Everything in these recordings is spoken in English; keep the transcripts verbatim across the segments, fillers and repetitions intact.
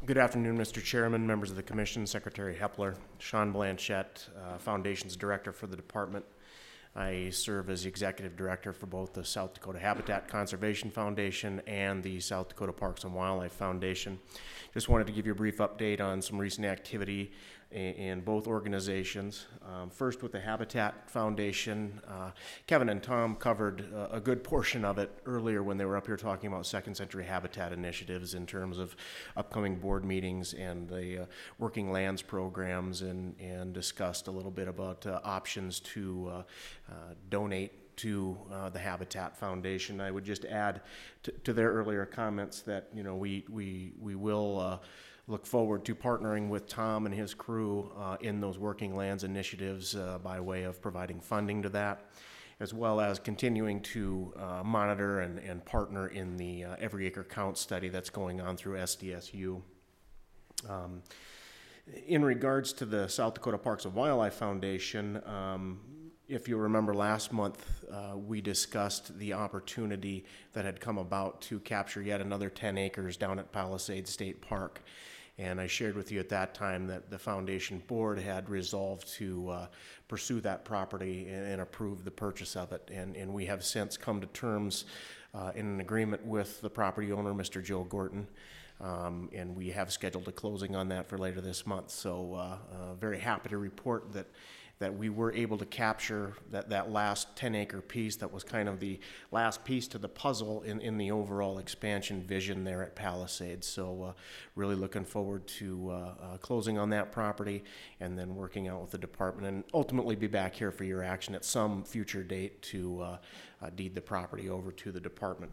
Good afternoon, Mister Chairman, members of the Commission, Secretary Hepler, Sean Blanchette, uh, Foundation's Director for the Department. I serve as the Executive Director for both the South Dakota Habitat Conservation Foundation and the South Dakota Parks and Wildlife Foundation. Just wanted to give you a brief update on some recent activity in, in both organizations. Um, first, with the Habitat Foundation, uh, Kevin and Tom covered uh, a good portion of it earlier when they were up here talking about Second Century Habitat initiatives in terms of upcoming board meetings and the uh, working lands programs, and, and discussed a little bit about uh, options to uh, uh, donate to uh, the Habitat Foundation. I would just add to, to their earlier comments that, you know, we we we will uh, look forward to partnering with Tom and his crew uh, in those working lands initiatives uh, by way of providing funding to that, as well as continuing to uh, monitor and, and partner in the uh, Every Acre Counts study that's going on through S D S U. Um, in regards to the South Dakota Parks and Wildlife Foundation, um, if you remember last month, uh, we discussed the opportunity that had come about to capture yet another ten acres down at Palisades State Park. And I shared with you at that time that the foundation board had resolved to uh, pursue that property and, and approve the purchase of it. And, and we have since come to terms uh, in an agreement with the property owner, Mister Joe Gorton. Um, and we have scheduled a closing on that for later this month. So uh, uh, very happy to report that that we were able to capture that, that last ten acre piece that was kind of the last piece to the puzzle in, in the overall expansion vision there at Palisades. So uh, really looking forward to uh, uh, closing on that property and then working out with the department and ultimately be back here for your action at some future date to uh, uh, deed the property over to the department.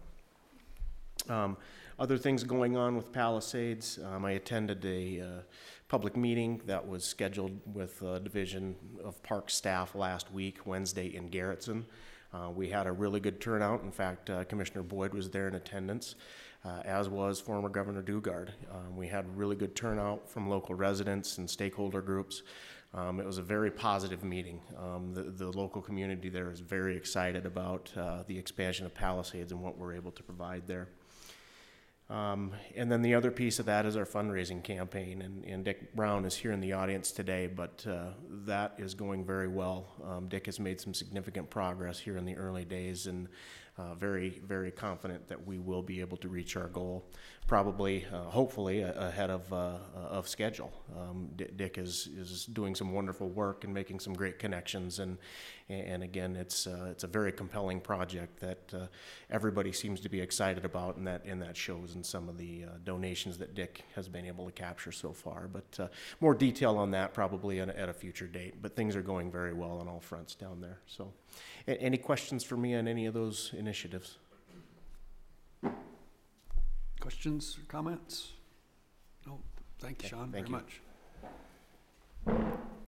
Um, other things going on with Palisades, um, I attended a uh, public meeting that was scheduled with the Division of Park staff last week, Wednesday in Garrettson. Uh, we had a really good turnout. In fact, uh, Commissioner Boyd was there in attendance, uh, as was former Governor Dugard. Um, we had really good turnout from local residents and stakeholder groups. Um, it was a very positive meeting. Um, the, the local community there is very excited about uh, the expansion of Palisades and what we're able to provide there. Um, and then the other piece of that is our fundraising campaign, and, and Dick Brown is here in the audience today, but uh, that is going very well. Um, Dick has made some significant progress here in the early days, and uh, very, very confident that we will be able to reach our goal, probably, uh, hopefully, uh, ahead of uh, of schedule. Um, D- Dick is is doing some wonderful work and making some great connections, and and again, it's uh, it's a very compelling project that uh, everybody seems to be excited about, and that and that shows in some of the uh, donations that Dick has been able to capture so far. But uh, more detail on that probably at a, at a future date. But things are going very well on all fronts down there. So, a- any questions for me on any of those initiatives? Questions or comments? No. Thank you, Sean, Thank very you. much.